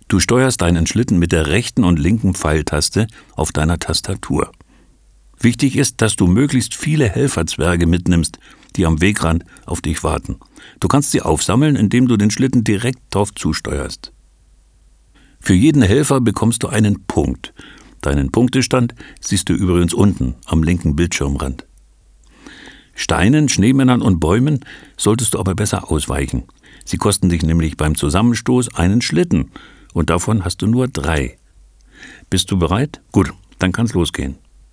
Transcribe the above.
Du steuerst deinen Schlitten mit der rechten und linken Pfeiltaste auf deiner Tastatur. Wichtig ist, dass du möglichst viele Helferzwerge mitnimmst, die am Wegrand auf dich warten. Du kannst sie aufsammeln, indem du den Schlitten direkt drauf zusteuerst. Für jeden Helfer bekommst du einen Punkt. Deinen Punktestand siehst du übrigens unten am linken Bildschirmrand. Steinen, Schneemännern und Bäumen solltest du aber besser ausweichen. Sie kosten dich nämlich beim Zusammenstoß einen Schlitten und davon hast du nur 3. Bist du bereit? Gut, dann kann's losgehen.